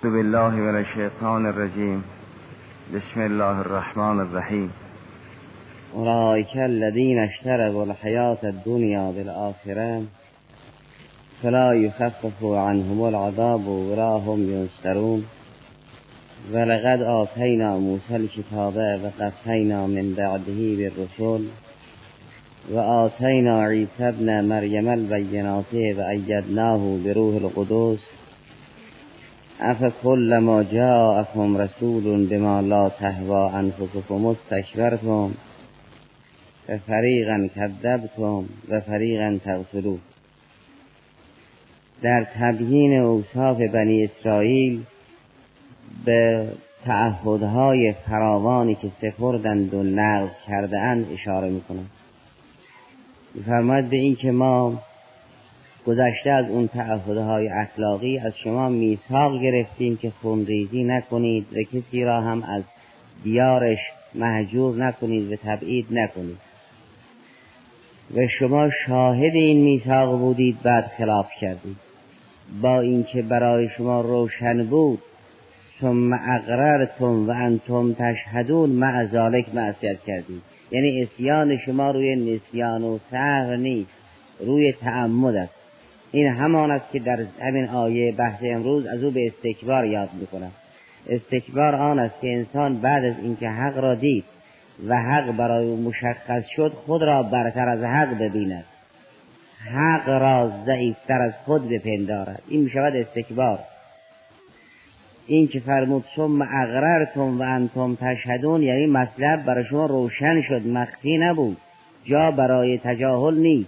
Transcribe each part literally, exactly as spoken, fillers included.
اعوذ بالله من الشیطان الرجیم. بسم الله الرحمن الرحیم. اولئک الذین اشتروا الحیاة الدنیا بالآخرة فلا یخفف عنهم العذاب ولا هم ینصرون. ولقد آتینا موسی الکتاب وقفینا من بعده بالرسل وآتینا عیسی ابن مریم البینات وأیدناه بروح القدس افکلما جاءکم رسول بما لا تهوی انفسکم استکبرتم ففریقا کذبتم و فریقا تقتلون. در تبیین اوصاف بنی اسرائیل به تعهدهای فراوانی که سپردند و نقض کرده اند اشاره میکنند. می‌فرماید به این که ما گذشته از اون تعهدهای اخلاقی از شما میثاق گرفتیم که خونریزی نکنید و کسی را هم از دیارش مهجور نکنید و تبعید نکنید و شما شاهد این میثاق بودید، بعد خلاف کردید. با اینکه برای شما روشن بود ثم اقررتم و انتم تشهدون مع ذلک معصیت کردید. یعنی عصیان شما روی نسیان و سهو نیست، روی تعمد است. این همان است که در همین آیه بحث امروز از او به استکبار یاد میکنم. استکبار آن است که انسان بعد از اینکه حق را دید و حق برای او مشخص شد خود را برتر از حق ببیند، حق را ضعیفتر از خود بپندارد. این میشود استکبار. این که فرمود ثم اقررتم و انتم تشهدون، یعنی مطلب برای شما روشن شد، مخفی نبود، جا برای تجاهل نیست.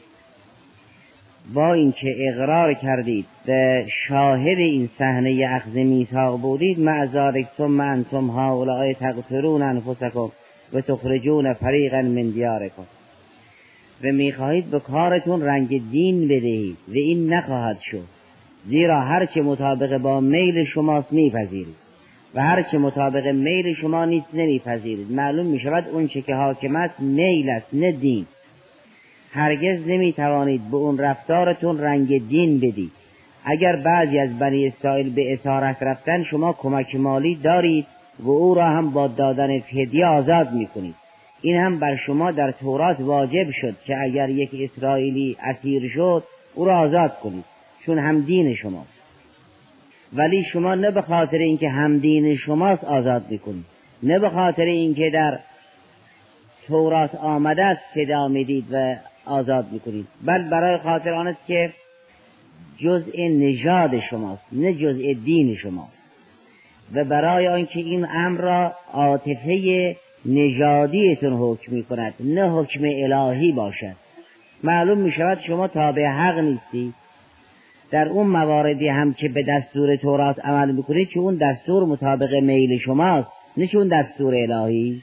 با اینکه اقرار کردید به شاهد این صحنه اخذ میثاق بودید، مع ذلک ثم انتم هؤلاء تقتلون انفسکم و تخرجون فریقا من دیارکم، و میخواهید به کارتون رنگ دین بدهید و این نخواهد شد، زیرا هر چه مطابق با میل شماست میپذیرید و هر چه مطابق میل شما نیست نمیپذیرید. معلوم میشود اون چه که حاکم است میل است نه دین. هرگز نمیتوانید به اون رفتارتون رنگ دین بدید. اگر بعضی از بنی اسرائیل به اسارت رفتن، شما کمک مالی دارید و او را هم با دادن فدیه آزاد میکنید. این هم بر شما در تورات واجب شد که اگر یک اسرائیلی اسیر شد او را آزاد کنید، چون هم دین شماست. ولی شما نه به خاطر اینکه هم دین شماست آزاد میکنید، نه به خاطر اینکه در تورات آمده است فدا میدید و آزاد میکنید، بل برای خاطر آن است که جزء نژاد شماست نه جزء دین شماست، و برای آنکه این امر را عاطفه نژادیتون حکم میکند نه حکم الهی باشد. معلوم میشود شما تابع حق نیستید در اون مواردی هم که به دستور تورات عمل میکنید، چون اون دستور مطابق میل شماست نه چون دستور الهی،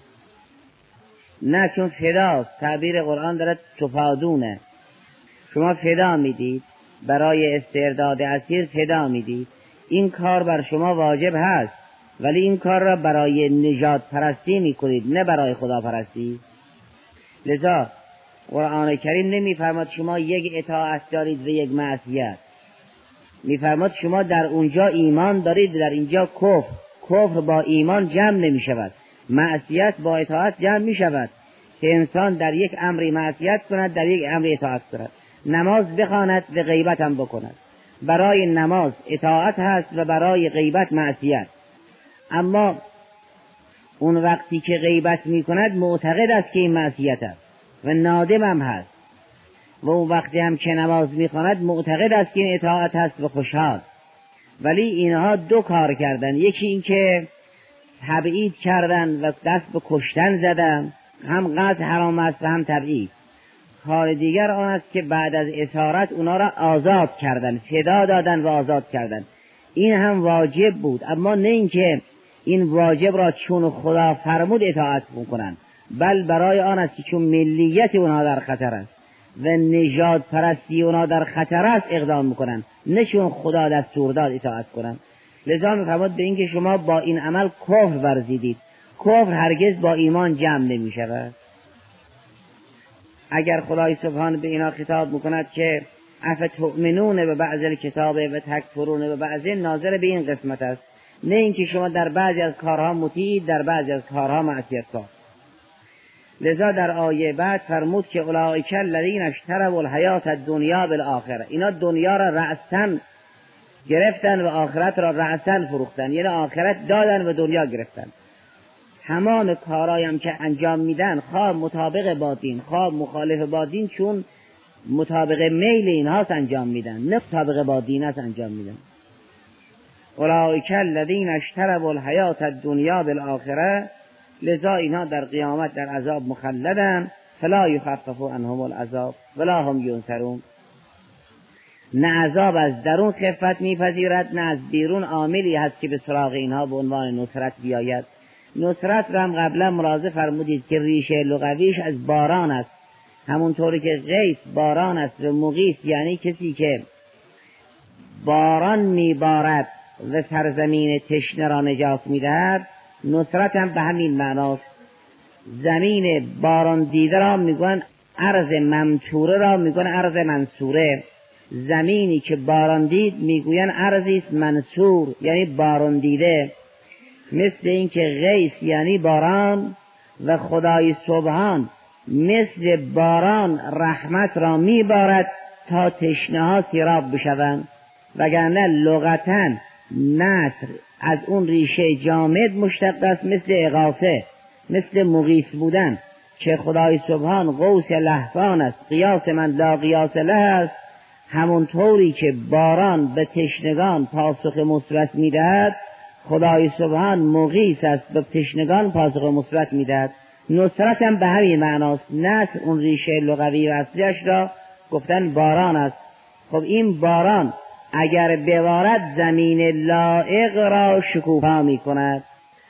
نه چون فداست. تعبیر قرآن دارد تفادونه، شما فدا میدید، برای استرداد اسیر فدا میدید. این کار بر شما واجب هست، ولی این کار را برای نجات پرستی میکنید نه برای خدا پرستی. لذا قرآن کریم نمیفرماد شما یک اطاعت دارید و یک معصیت، میفرماد شما در اونجا ایمان دارید و در اینجا کفر. کفر با ایمان جمع نمی شود، معصیت با اطاعت جمع می شود که انسان در یک امری معصیت کند، در یک امری اطاعت کند. نماز بخواند و غیبت هم بکند، برای نماز اطاعت هست و برای غیبت معصیت. اما اون وقتی که غیبت می کند معتقد است که این معصیت است و نادم هم هست، و اون وقتی هم که نماز می کند معتقد است که این اطاعت هست و خوشحال. ولی اینها دو کار کردن، یکی این که تبعید کردن و دست به کشتن زدن، هم قتل حرام است و هم تبعید. کار دیگر آن است که بعد از اسارت اونا را آزاد کردن، فدا دادن و آزاد کردن. این هم واجب بود، اما نه اینکه این واجب را چون خدا فرمود اطاعت بکنن، بل برای آن است که چون ملیت اونا در خطر است و نژاد پرستی اونا در خطر است اقدام میکنن، نه چون خدا دستور داد اطاعت کنن. لذا میفرماد به اینکه شما با این عمل کفر ورزیدید. کفر هرگز با ایمان جمع نمی شود. اگر خدای سبحانه به اینا خطاب میکند که افتؤمنون به بعض الکتاب و تکفرون به بعض، ناظر به این قسمت است، نه اینکه شما در بعضی از کارها مطیعید در بعضی از کارها معصیت‌کار. لذا در آیه بعد فرمود که اولئک الذین اشتروا الحیات الدنیا بالآخره، اینا دنیا را رأساً گرفتن و آخرت را رأساً فروختن، یعنی آخرت دادن و دنیا گرفتن. همان کارایی هم که انجام میدن، خواه مطابق با دین خواه مخالف با دین، چون مطابق میل اینهاست انجام میدن، نه مطابق با دین است انجام میدن. اولئک الذین اشتروا الحیات الدنیا بالآخره، لذا اینها در قیامت در عذاب مخلدن، فلا یخفف عنهم العذاب ولا هم ینصرون. نه عذاب از درون خفت میپذیرد، نه از بیرون عاملی هست که به سراغ اینها به عنوان نصرت بیاید. نصرت را هم قبلا ملاحظه فرمودید که ریشه لغویش از باران است، همونطوری که غیث باران است و مغیث یعنی کسی که باران میبارد و سرزمین تشنه را نجات میدهد. نصرت هم به همین معناست. زمین باران دیده را میگن ارض ممطوره را میگن ارض منصوره، زمینی که باران دید میگوین ارضی است منصور یعنی باران دیده. مثل این که غیث یعنی باران و خدای سبحان مثل باران رحمت را میبارد تا تشنه ها سیراب بشوند، وگرنه لغتاً نصر از اون ریشه جامد مشتق است، مثل اغاثه، مثل مغیث بودن که خدای سبحان غوث لهفان است، قیاس من لا قیاس له است. همونطوری که باران به تشنگان پاسخ مثبت میدهد، خدای سبحان مغیث است، به تشنگان پاسخ مثبت میدهد. نصرت هم به همین معناست. نصر اون ریشه لغوی و اصلیش را گفتن باران است. خب این باران اگر ببارد زمین لایق را شکوفا می کند.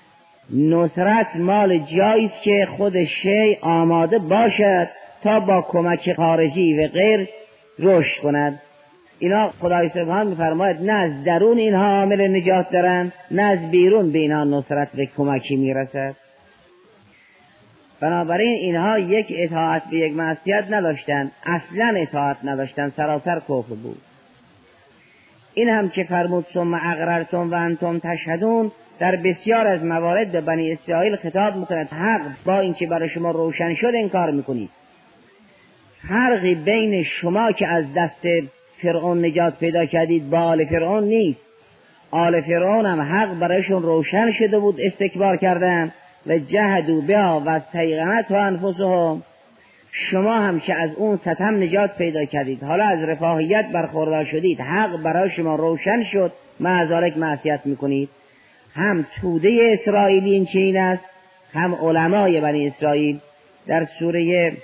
نصرت مال جاییست که خود شی آماده باشد تا با کمک خارجی و غیر رشد کند. اینا خدای سبحان می‌فرماید نه از درون اینها عامل نجات دارند، نه از بیرون به اینها نصرت و کمکی میرسد. بنابراین اینها یک اطاعت به یک معصیت نداشتند، اصلا اطاعت نداشتند، سراسر کفر بود. این هم که فرمود ثم اقررتم و انتم تشهدون، در بسیار از موارد به بنی اسرائیل خطاب میکند. حق با اینکه برای شما روشن شد انکار میکنید. فرقی بین شما که از دست فرعون نجات پیدا کردید با آل فرعون نیست. آل فرعون هم حق برایشون روشن شده بود، استکبار کردن و جهدوا بها و استیقنتها انفسهم. شما هم که از اون ستم نجات پیدا کردید، حالا از رفاهیت برخوردار شدید، حق برای شما روشن شد، مع ذلک معصیت میکنید. هم توده اسرائیلی این چنین است، هم علمای بنی اسرائیل. در سوره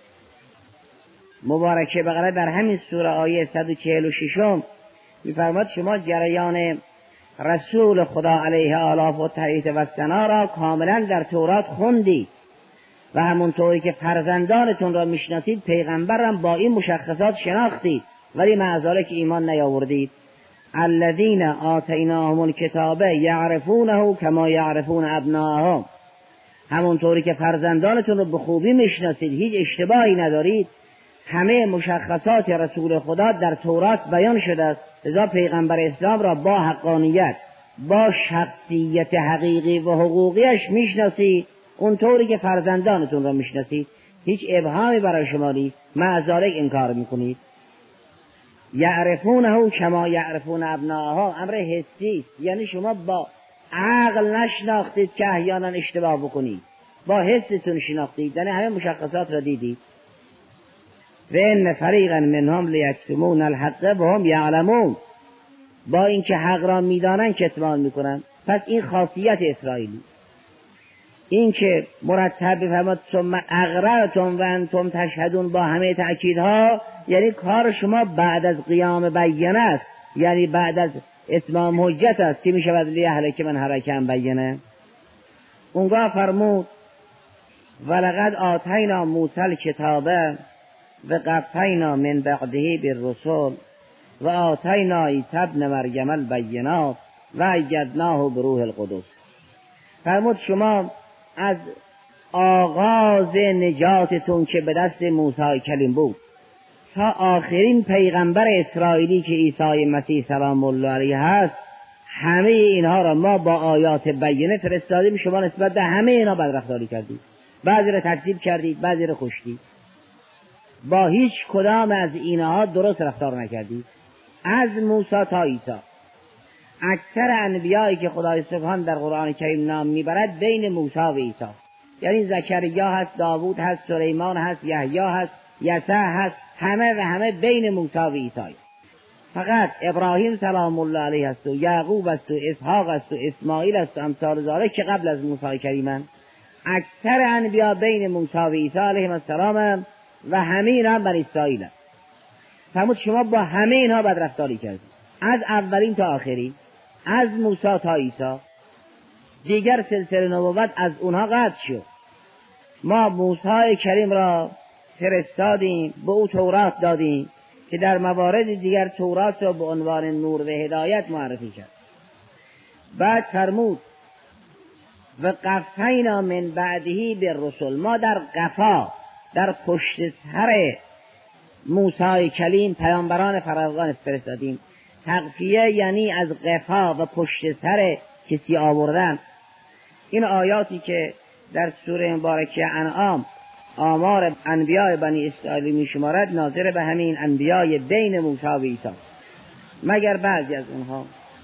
مبارکه بقره در همین سوره آیه صد و چهل و شش می‌فرماید شما جریان رسول خدا علیه آلاف و تایید و ثنا را کاملا در تورات خوندید و همونطوری که فرزندانتون را میشناسید پیغمبرم با این مشخصات شناختید، ولی مع ذلک ایمان نیاوردید. الذین آتیناهم الکتاب یعرفونه کما یعرفون ابناءهم. همونطوری که فرزندانتون رو به خوبی میشناسید، هیچ اشتباهی ندارید، همه مشخصات رسول خدا در تورات بیان شده است. لذا پیغمبر اسلام را با حقانیت، با شخصیت حقیقی و حقوقیش میشناسید، اونطوری که فرزندانتون را میشناسید. هیچ ابهامی برای شما نیست، مع ذلک انکار میکنید. یعرفونه کما یعرفون ابناءهم، امر حسی است، یعنی شما با عقل نشناختید که احیانا اشتباه بکنید، با حستون شناختید، یعنی همه مشخصات را دیدید. و ان فریقا منهم لیکتمون الحق وهم یعلمون، با اینکه حق را میدانند کتمان میکنند. پس این خاصیت اسرائیلی. این که مرتب بفرماد ثم اقررتم و انتم تشهدون با همه تأکیدها، یعنی کار شما بعد از قیام بینه است، یعنی بعد از اتمام حجت است که میشود لیهلک من هلک عن بینه. اونگاه فرمود ولقد آتینا موسی الکتاب و قفینا من بعده بالرسل و آتینا عیسی ابن مریم البینات و ایدناه بروح القدس. فرمود شما از آغاز نجاتتون که به دست موسی کلیم بود، تا آخرین پیغمبر اسرائیلی که عیسی مسیح سلام الله علیه هست، همه اینها را ما با آیات بینه فرستادیم. شما نسبت به همه اینها بدرفتاری کردید، بعضی را تکذیب کردید، بعضی را کشتید، با هیچ کدام از اینها درست رفتار نکردید. از موسی تا عیسی اکثر انبیایی که خدای سبحان در قرآن کریم نام میبرد بین موسی و عیسی، یعنی زکریا هست، داوود هست، سلیمان هست، یحیی هست، یسوع هست، همه و همه بین موسی و عیسی. فقط ابراهیم سلام الله علیه است و یعقوب است و اسحاق است و اسماعیل است و امثال ذالک که قبل از موسی کریمند. اکثر انبیا بین موسی و عیسی علیهم السلام و همه اینا هم بنی اسرائیل هست. فرمود شما با همه اینها بدرفتاری کردید، از اولین تا آخری، از موسی تا عیسی. دیگر سلسله نبوت از اونها قطع شد. ما موسی کریم را فرستادیم، به او تورات دادیم که در موارد دیگر تورات را به عنوان نور و هدایت معرفی کرد. بعد فرمود و قفینا من بعدهی بالرسل، ما در قفا، در پشت سر موسی کلیم پیامبران فراوان فرستادیم. تقفیه یعنی از قفا و پشت سر کسی آوردن. این آیاتی که در سوره مبارکه انعام آمار انبیاء بنی اسرائیل می شمارد ناظر به همین انبیاء بین موسی و عیسی، مگر بعضی از اونها.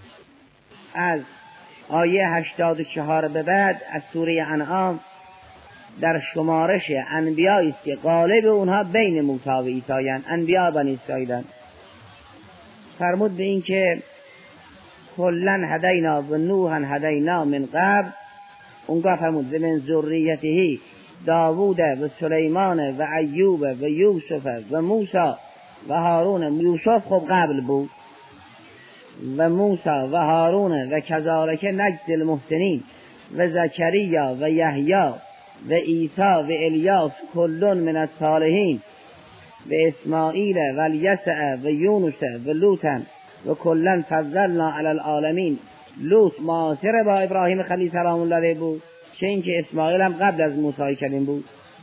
از آیه هشتاد و چهار به بعد از سوره انعام در شمارش انبیایی است که غالب اونها بین موسی و عیسی اند، انبیاء بنی اسرائیل. فرمود به این که کلن هدینا و نوحا هدینا من قبل، اونگاه فرمود من ذریته داوود و سلیمان و ایوب و یوسف و موسی و هارون. یوسف خب قبل بود، و موسی و هارون و کذالک نجزی المحسنین و زکریا و یحیی و عیسی و الیاس کلون من الصالحین و اسماعیل و الیسع و یونس و لوطا و کلن فضلنا علی العالمین. لوط معاصر با ابراهیم خلیل سلام الله علیه بود، چه اینکه اسماعیل هم قبل از موسی کلیم بود.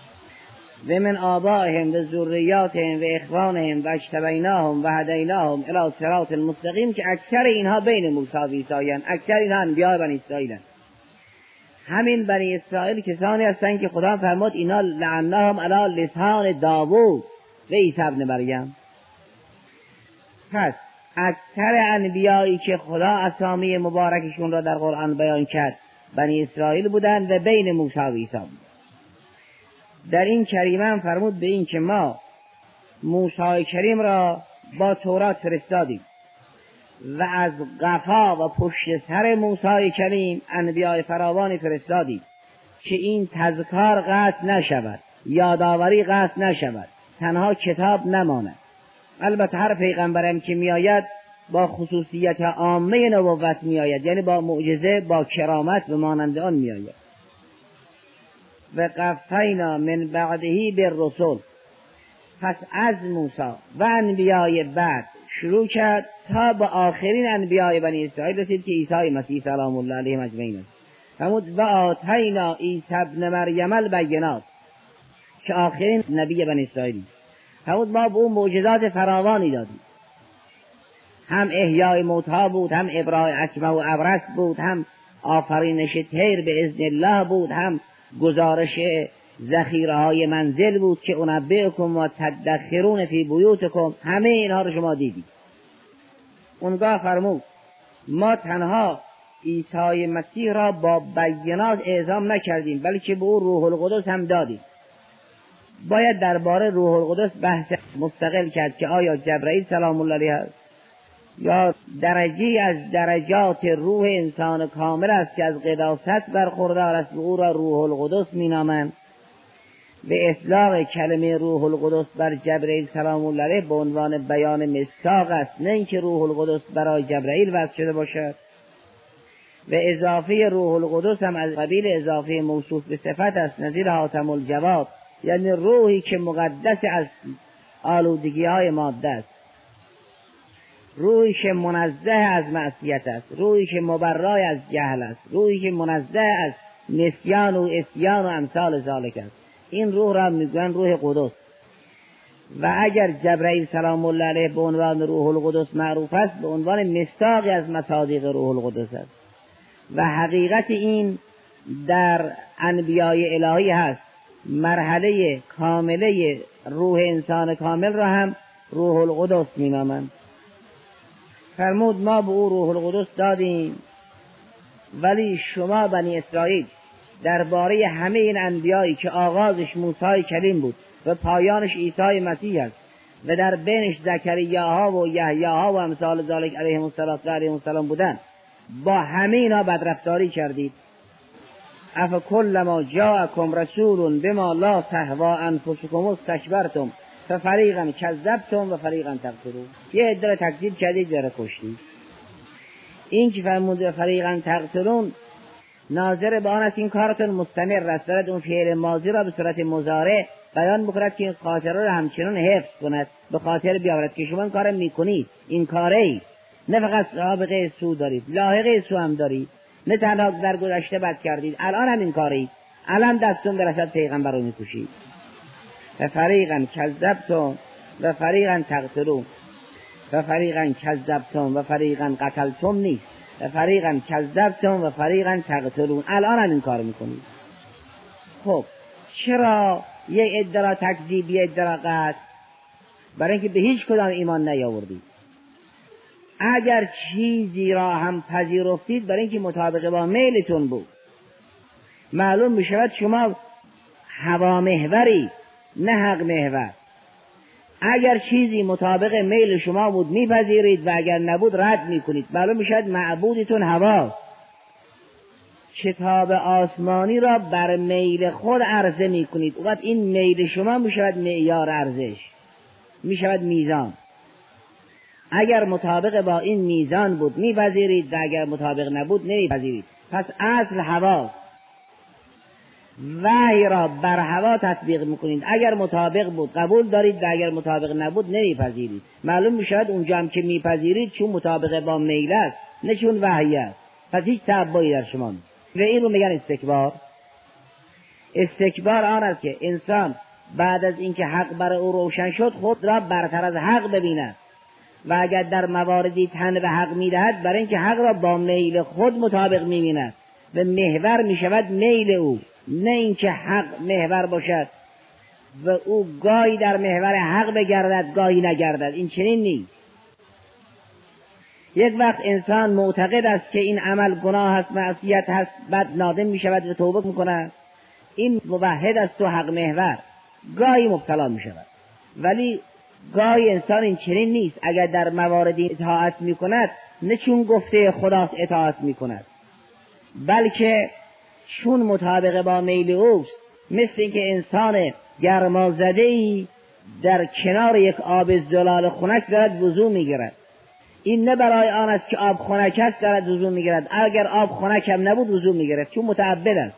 و من آبائهم و ذریاتهم و اخوانهم و اجتبیناهم و هدیناهم الی صراط المستقیم، که اکثر اینها بین موسی و عیسی اند، اکثر اینها انبیاء بنی اسرائیل اند. همین بنی اسرائیل کسانی هستند که خدا فرمود اینا لعناهم علی لسان داوود و عیسی ابن مریم. پس اکثر انبیایی که خدا اسامی مبارکشون را در قرآن بیان کرد بنی اسرائیل بودند و بین موسی و عیسی بود. در این کریمه هم فرمود به این که ما موسی کریم را با تورات فرستادیم و از قفا و پشت سر موسی کریم انبیاء فراوانی فرستادیم که این تذکار قطع نشود، یادآوری قطع نشود، تنها کتاب نماند. البته هر پیغمبرم که میآید با خصوصیت عامه نبوت میآید، یعنی با معجزه، با کرامت و مانند آن میآید. و قفینا من بعدهی بالرسل، پس از موسی و انبیاء بعد شروع کرد تا به آخرین انبیاء بنی اسرائیل رسید که عیسی مسیح سلام الله علیه اجمعین است. فرمود و آتینا عیسی ابن مریم البینات، که آخرین نبی بنی اسرائیل. فرمود ما به اون معجزات فراوانی دادیم، هم احیای موتی بود، هم ابراء اکمه و ابرص بود، هم آفرینش طیر به اذن الله بود، هم گزارش ذخیره های منزل بود که انبئکم و تدخرون فی بیوتکم. همه اینها رو شما دیدید. اونگاه فرمود ما تنها عیسی مسیح را با بینات اعزام نکردیم، بلکه به او روح القدس هم دادیم. باید درباره روح القدس بحث مستقل کرد که آیا جبرئیل سلام الله علیه است یا درجی از درجات روح انسان کامل است که از قداست برخوردار است، او را روح القدس مینامند. به اطلاق کلمه روح القدس بر جبرئیل سلام الله علیه به عنوان بیان مصداق است، نه اینکه روح القدس برای جبرئیل وضع شده باشد. و اضافه روح القدس هم از قبیل اضافه موصوف به صفت است، نظیر حاتم الجواد، یعنی روحی که مقدس از آلودگی های ماده است، روحی که منزه از معصیت است، روحی که مبرای از جهل است، روحی که منزه از نسیان و عصیان و امثال ذالک است. این روح را میگویند روح قدس. و اگر جبرئیل سلام الله علیه به عنوان روح القدس معروف است، به عنوان مصداقی از مصادیق روح القدس است و حقیقت این در انبیای الهی هست. مرحله کامله روح انسان کامل را هم روح القدس می نامند. فرمود ما به او روح القدس دادیم، ولی شما بنی اسرائیل درباره همه این انبیایی که آغازش موسی کلیم بود و پایانش عیسی مسیح است و در بینش زکریاها و یحیاها و امثال ذالک علیهم السلام و علیهم السلام بودند، با همه اینا بدرفتاری کردید. افکلما جاءکم رسول بما لا تهوی انفسکم استکبرتم ففریقا کذبتم و فریقا تقتلون. یه عده را تکذیب کردید، یه را کشتید. این که فرمود فریقا تقتلون ناظر به آن است این کارتون مستمر است، دارد اون فعل ماضی را به صورت مضارع بیان بکند که این خاطره را همچنان حفظ کند، به خاطر بیاورد که شما این کار میکنید، این کاری نه فقط سابقه سو دارید، لاحقه سو هم دارید، نه تنها در گذشته بد کردید، الان هم این کارید، الان دستون برسد پیغمبر رو میکشید. و فریقا کذبتم و فریقا تقتلون و فریقا کذبتم و فریقا قتلتم نیست، و فریقا کذبتم و فریقا تقتلون، الان هم این کار میکنید. خب چرا یه عده را تکذیب، یه عده را قتل؟ برای اینکه به هیچ کدام ایمان نیاوردید. اگر چیزی را هم پذیرفتید برای اینکه مطابق با میلتون بود، معلوم میشود شما هوا محوری نه حق محور. اگر چیزی مطابق میل شما بود میپذیرید و اگر نبود رد میکنید، معلوم میشود معبودتون هوا. کتاب آسمانی را بر میل خود عرضه میکنید، وقت این میل شما میشود معیار ارزش، میشود میزان. اگر مطابق با این میزان بود میپذیرید و اگر مطابق نبود نمیپذیرید. پس اصل هوا، وحی را بر هوا تطبیق میکنید. اگر مطابق بود قبول دارید و اگر مطابق نبود نمیپذیرید. معلوم میشود اونجا هم که میپذیرید چون مطابق با میل است نه چون وحی است، پس هیچ تعبایی در شما نیست. و این رو میگن استکبار. استکبار آن است که انسان بعد از اینکه حق بر او روشن شد خود را برتر از حق ببیند و اگر در مواردی تن به حق میدهد برای اینکه حق را با میل خود مطابق میبیند و محور میشود میل او، نه اینکه حق محور باشد و او گاهی در محور حق بگردد گاهی نگردد. این چنین نیست. یک وقت انسان معتقد است که این عمل گناه است، معصیت است، بعد نادم میشود و توبه میکند، این موحد است و حق محور، گاهی مبتلا میشود. ولی گاهی انسان این چنین نیست، اگر در مواردی اطاعت میکند نه چون گفته خداست اطاعت میکند، بلکه چون مطابق با میل اوست. مثل اینکه انسان گرمازده‌ای در کنار یک آب زلال خنک دارد وضو میگیرد، این نه برای آن است که آب خنک است دارد وضو میگیرد، اگر آب خنک هم نبود وضو میگیرد چون متعبد است.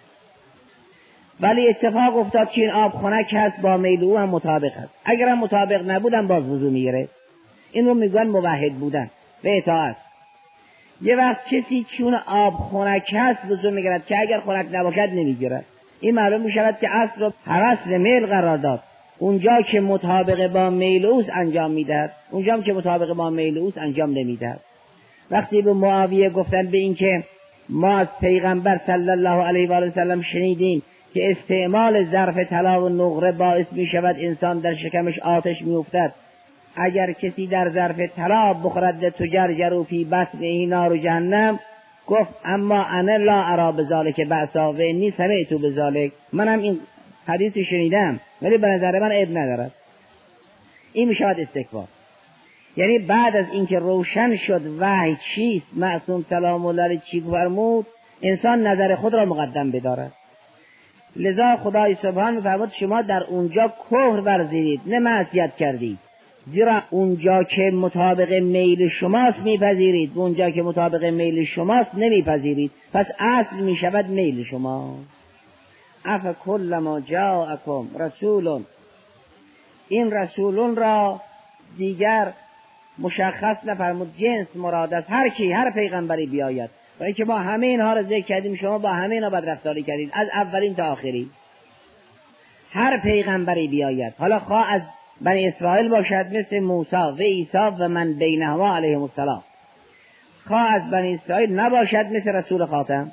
ولی اتفاق افتاد که این آب خنک هست، با میل او هم مطابق است، اگر هم مطابق نبودم باز وضو میگیره. این رو میگن موحد بودن و اطاعت. یه وقت کسی چون آب خنک هست وضو میگیرد که اگر خنک نباشد نمیگیرد. این معلوم میشود که اصل رو هوس و میل قرار داد. اونجا که مطابق با میل اوست انجام میدهد، اونجا که مطابق با میل اوست انجام نمیدهد. وقتی به معاویه گفتن به این که ما از پیغمبر صلی الله علیه و آله و سلم شنیدیم که استعمال ظرف طلا و نقره باعث می شود انسان در شکمش آتش می افتد، اگر کسی در ظرف طلا بخورد تجرجر فی بطنه نار جهنم، گفت اما انا لا ارا بذالک بأسا و انی سمعت بذالک، منم این حدیث شنیدم ولی به نظر من عیب ندارد. این می شود استکبار. یعنی بعد از اینکه روشن شد وحی چیست، معصوم سلام الله علیه چی فرمود، انسان نظر خود را مقدم بدارد. لذا خدای سبحان می‌فرماید شما در اونجا کفر ورزیدید نه معصیت کردید، زیرا اونجا که مطابق میل شماست میپذیرید و اونجا که مطابق میل شماست نمیپذیرید. پس اصل میشود میل شما. افکلما جاءکم رسول، این رسولون را دیگر مشخص نفرمود، جنس مراد است، هر کی هر پیغمبری بیاید. و اینکه ما همه اینها را ذکر کردیم، شما با همه اینا بدرفتاری کردید از اولین تا آخری. هر پیغمبری بیاید، حالا خواه از بنی اسرائیل باشد مثل موسی و عیسی و من بینهما علیهم السلام، خواه از بنی اسرائیل نباشد مثل رسول خاتم.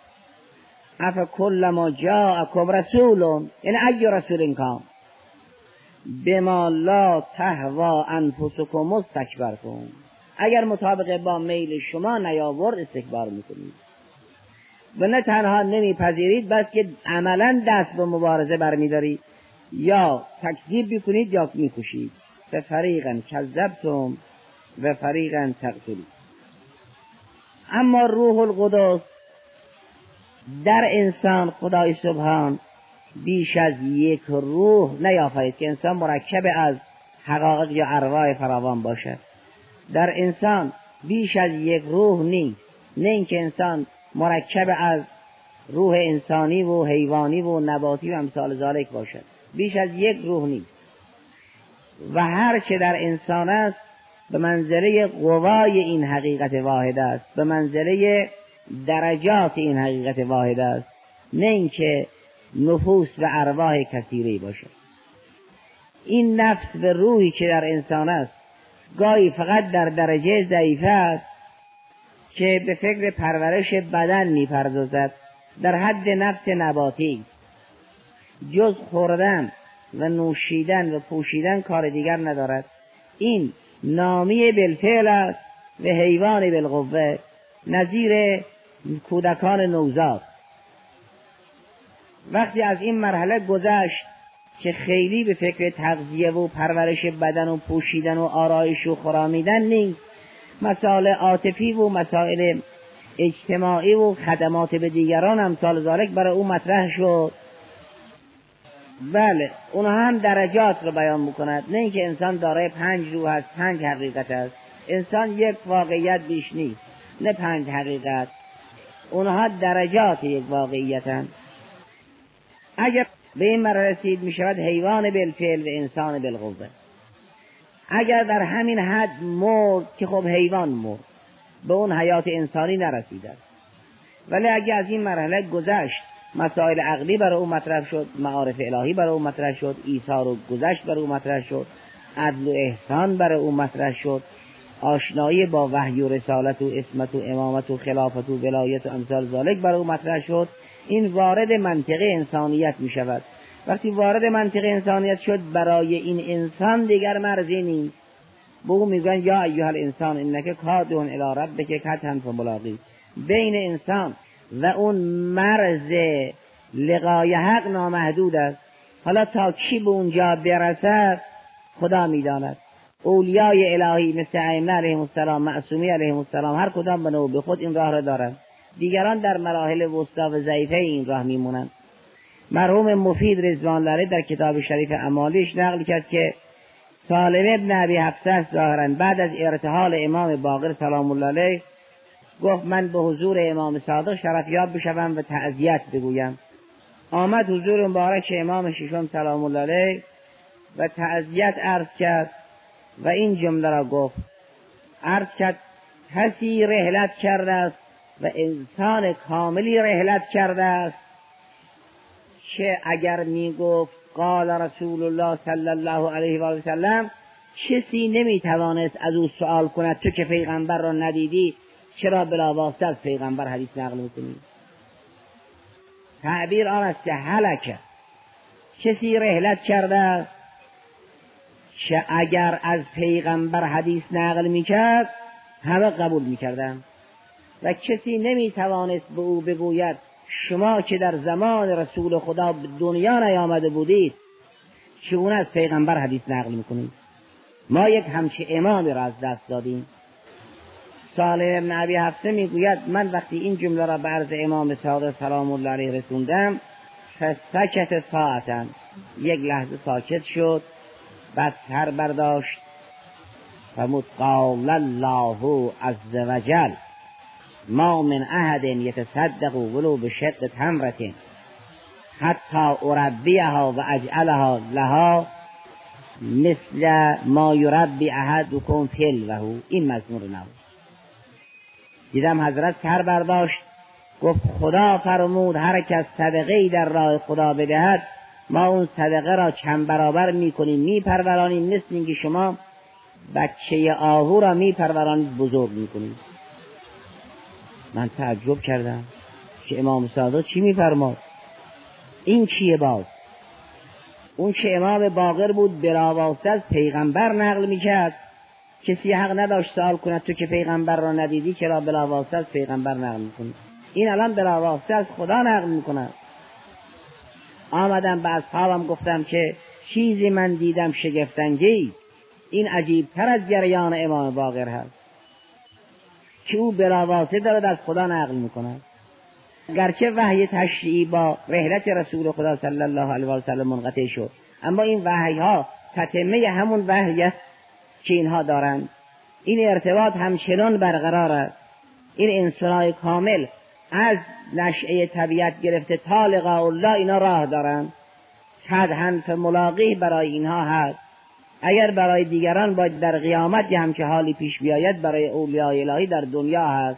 افکلما جاءکم رسول، یعنی ای رسول کان بما لا تهوا انفسکم استکبرتم، اگر مطابق با میل شما نیاورد استکبار میکنید و نه تنها نمیپذیرید بلکه عملا دست به مبارزه برمیدارید، یا تکذیب میکنید یا میکشید. ففریقا کذبتم و فریقا تقتلون. اما روح القدس در انسان خدای سبحان بیش از یک روح نیافرید که انسان مرکب از حقایق یا ارواح فراوان باشد. در انسان بیش از یک روح نیست، نه اینکه انسان مرکب از روح انسانی و حیوانی و نباتی و امثال ذالک باشد، بیش از یک روح نیست. و هر چه در انسان است به منزله قوای این حقیقت واحد است، به منزله درجات این حقیقت واحد است، نه اینکه نفوس و ارواح کثیری باشد. این نفس و روحی که در انسان است گاهی فقط در درجه ضعیفه است که به فکر پرورش بدن می‌پردازد، در حد نفس نباتی جز خوردن و نوشیدن و پوشیدن کار دیگر ندارد. این نامی بالفعل است و حیوان بالقوه، نظیر کودکان نوزاد. وقتی از این مرحله گذشت که خیلی به فکر تغذیه و پرورش بدن و پوشیدن و آرایش و خرامیدن نیست، مسائل عاطفی و مسائل اجتماعی و خدمات به دیگران امثال ذالک برای او مطرح شد. بله اونها هم درجات رو بیان میکند، نه اینکه انسان دارای پنج روح است، پنج حقیقت است. انسان یک واقعیت بیش نیست، نه پنج حقیقت، اونها درجات یک واقعیتند. اگر به این مرحله رسید می شود حیوان بالفعل و انسان بالقوه. اگر در همین حد مرد که خب حیوان مرد، به اون حیات انسانی نرسیده. ولی اگر از این مرحله گذشت، مسائل عقلی برای او مطرح شد، معارف الهی برای او مطرح شد، ایثار و گذشت برای او مطرح شد، عدل و احسان برای او مطرح شد، آشنایی با وحی و رسالت و عصمت و امامت و خلافت و ولایت و امثال ذالک برای او مطرح شد. این وارد منطقه انسانیت می شود. وقتی وارد منطقه انسانیت شد، برای این انسان دیگر مرزی نیست. به او میگن یا ایها الانسان انک کادح الی ربک کدحا فملاقیه. بین انسان و اون مرز لقای حق نامحدود است. حالا تا کی به اونجا برسد خدا میداند. اولیای الهی مثل ائمه علیهم السلام، معصومی علیهم السلام، هر کدام به نوع به خود این راه را دارند. دیگران در مراحل وسطی و ضعیفه این راه میمونند. مرحوم مفید رضوان الله در کتاب شریف اعمالیش نقل کرد که سالم ابن ابی حفصه ظاهرا بعد از ارتحال امام باقر سلام الله علیه گفت من به حضور امام صادق شرفیاب بشوم و تعزیت بگویم. آمد حضور مبارک امام ششم سلام الله علیه و تعزیت عرض کرد و این جمله را گفت: عرض کرد کسی رحلت کرده است و انسان کاملی رحلت کرده است که اگر می گفت قال رسول الله صلی الله علیه و سلم، کسی نمی توانست از او سوال کند تو که پیغمبر را ندیدی چرا بلا واسطه از پیغمبر حدیث نقل میکنی؟ تعبیر آن است که هلکه، کسی رحلت کرده است که اگر از پیغمبر حدیث نقل میکرد همه قبول میکردن و کسی نمیتوانست به او بگوید شما که در زمان رسول خدا به دنیا نیامده بودید چگونه از پیغمبر حدیث نقل میکنید؟ ما یک همچه امامی را از دست دادیم. سالم ابن ابی حفصه میگوید من وقتی این جمله را به عرض امام صادق سلام الله علیه رسوندم فسکت ساعتا، یک لحظه ساکت شد، بعد سر برداشت فرمود قال الله عز وجل ما من احد یتصدق ولو بشق تمرة حتی اربیها و اجعلها لها مثل ما یربی احدکم فلوه. این مضمون نبود. دیدم حضرت سر برداشت گفت خدا فرمود هر کس صدقه‌ای در راه خدا بدهد ما اون صدقه را چند برابر میکنیم میپرورانیم، مثل اینکه شما بچه آهو را میپرورانید بزرگ میکنید. من تعجب کردم که امام صادق چی میفرماد؟ این کیه باز؟ اون که امام باقر بود بلاواسطه از پیغمبر نقل میکرد، کسی حق نداشت سوال کند تو که پیغمبر را ندیدی چرا بلاواسطه از پیغمبر نقل میکنی؟ این الان بلاواسطه از خدا نقل میکنه. آمدم به اصحابم گفتم که چیزی من دیدم شگفت‌انگیز، این عجیب تر از جریان امام باقر هست که او بلاواسطه دارد از خدا نقل میکنه. گرچه وحی تشریعی با رحلت رسول خدا صلی الله علیه و سلم منقطع شد، اما این وحی ها تتمه همون وحی است که اینها دارند. این ارتباط همچنان برقرار است. این انسان‌های کامل از نشأه طبیعت گرفته تا لقاء الله اینا راه دارند. حد حنف ملاقی برای اینها هست. اگر برای دیگران باید در قیامت هم که حالی پیش بیاید، برای اولیاء الهی در دنیا هست.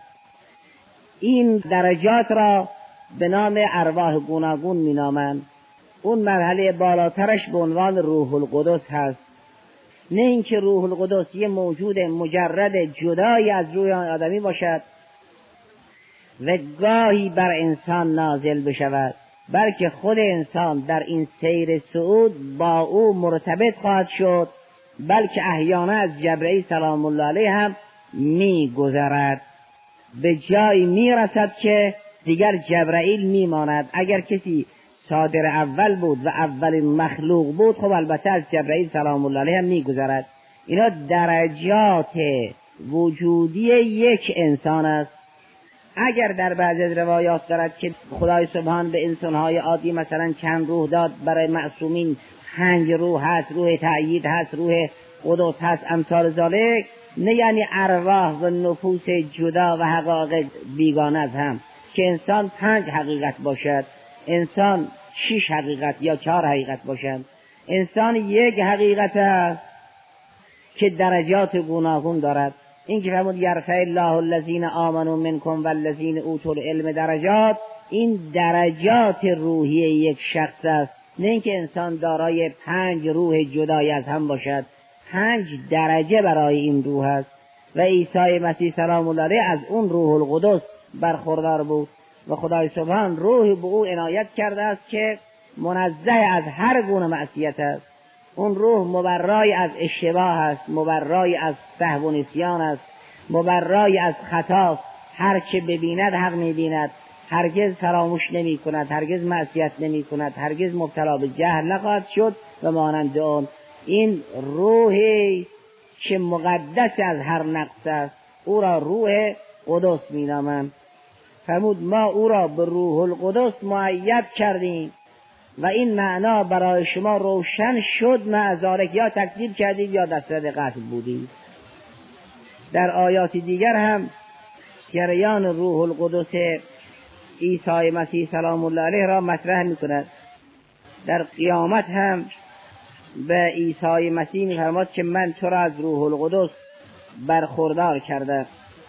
این درجات را به نام ارواح گوناگون می نامند. اون مرحله بالاترش به عنوان روح القدس هست. نه اینکه روح القدس یه موجود مجرد جدایی از روح آدمی باشد و گاهی بر انسان نازل بشود، بلکه خود انسان در این سیر صعود با او مرتبط خواهد شد، بلکه احیانا از جبرئیل سلام الله علیه هم می گذرد، به جایی می رسد که دیگر جبرئیل می ماند. اگر کسی صادر اول بود و اولین مخلوق بود، خب البته از جبرئیل سلام الله علیه هم می گذرد. اینا درجات وجودی یک انسان است. اگر در بعضی از روایات دارد که خدای سبحان به انسانهای عادی مثلا چند روح داد، برای معصومین پنج روح هست، روح تأیید هست، روح قدس هست، امثال ذالک، نه یعنی ارواح و نفوس جدا و حقایق بیگانه از هم، که انسان پنج حقیقت باشد، انسان شش حقیقت یا چهار حقیقت باشد. انسان یک حقیقت است که درجات گوناگون دارد. این که فرمود یرفع الله الذین آمنوا منکم والذین اوتوا العلم درجات، این درجات روحی یک شخص است، نه اینکه انسان دارای پنج روح جدای از هم باشد. پنج درجه برای این روح است و عیسی مسیح سلام الله علیه از اون روح القدس برخوردار بود و خدای سبحان روح به او عنایت کرده است که منزه از هر گونه معصیت است. اون روح مبرای از اشتباه است، مبرای از سهو و نسیان است، مبرای از خطا. هر چه ببیند حق می‌بیند، هرگز فراموش نمی کند، هرگز معصیت نمی کند، هرگز مبتلا به جهل نخواهد شد و مانند آن. این روحی که مقدس از هر نقص است، او را روح قدس می نامند. فرمود ما او را به روح القدس مؤید کردیم و این معنا برای شما روشن شد، معذارک یا تکذیب کردید یا دسترد قتل بودید. در آیات دیگر هم جریان روح القدس عیسی مسیح سلام الله علیه را مطرح می کند. در قیامت هم به عیسی مسیح می فرماد که من تو را از روح القدس برخوردار کرده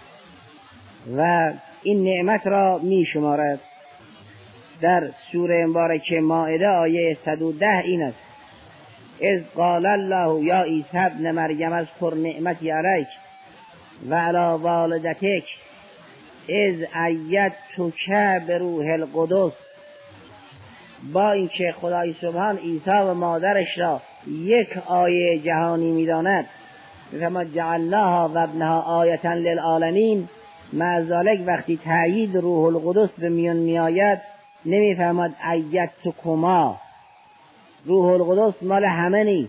و این نعمت را می شمارد. در سوره مبارکه مائده آیه صد و ده این است: اذ قال الله یا عیسی ابن مریم اذکر نعمتی علیک و علی والدتک اذ ایدتک بروح القدس. با اینکه خدای سبحان عیسی و مادرش را یک آیه جهانی می‌داند، کما جعلناها و ابنها آیة للعالمین، مع ذلک وقتی تأیید روح القدس به میان میآید نمی‌فهمد ایدتکما، روح القدس مال همه نیست.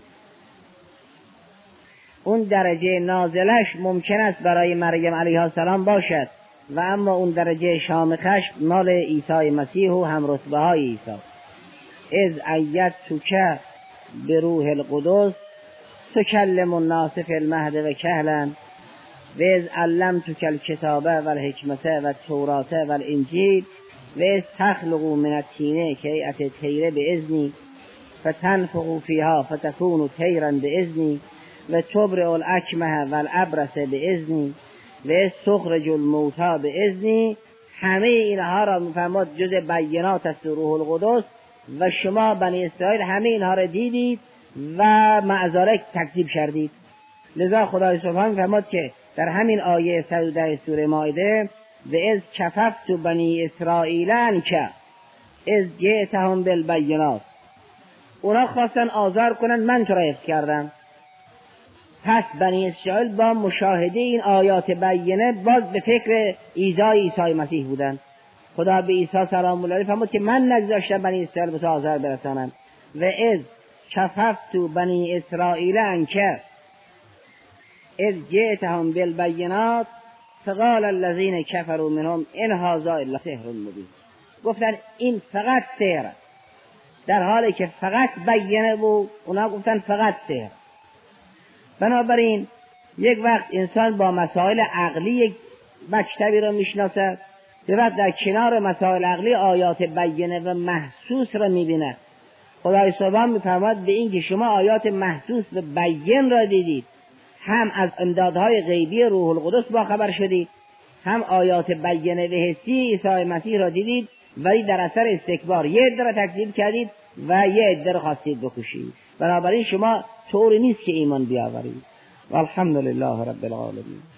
اون درجه نازلش ممکن است برای مریم علیها السلام باشد و اما اون درجه شامخش مال عیسی مسیح و هم رتبه های عیسی. اذ ایدتک بروح القدس تکلم الناس فی المهد و کهلا و اذ علمتک الکتاب و الحکمت و التوراة و الانجیل و اذ تخلق من الطین کهیئة طیر باذنی فتنفخ فیها فتکون طیرا باذنی و تبرئ الاکمه و الابرص باذنی و اذ تخرج الموتى باذنی. همه اینها را میفرماد جز بیانات است روح القدس و شما بنی اسرائیل همه اینها را دیدید و معذالک تکذیب کردید. لذا خدای سبحان فرمود که در همین آیه صد و ده سوره مائده و از کففت بنی اسرائیل عنک از جئتهم بالبینات، اونا خواستن آزار کنن، من تو را حفظ کردم. پس بنی اسرائیل با مشاهده این آیات بینه باز به فکر ایذای عیسی مسیح بودن. خدا به عیسی سلام الله علیه فرمود که من نگذاشتم بنی اسرائیل به تو آزار برسانم. و از کففت بنی اسرائیل عنک اذ جئتهم بالبینات فقال الذین کفروا منهم ان هذا الا سحر مبین. گفتن این فقط سحر، در حالی که فقط بینه بود اونا گفتن فقط سحر. بنابراین یک وقت انسان با مسائل عقلی یک مکتبی را میشناسد، به بعد در کنار مسائل عقلی آیات بینه و محسوس را میبیند. خدای سبحان میفرماید به این که شما آیات محسوس و بین را دیدید، هم از امدادهای غیبی روح القدس با خبر شدید، هم آیات بینه و حسی عیسی مسیح را دیدید، ولی در اثر استکبار یه عده را تکذیب کردید و یه عده را خواستید بکشید. بنابراین شما طوری نیست که ایمان بیاورید. والحمد لله رب العالمین.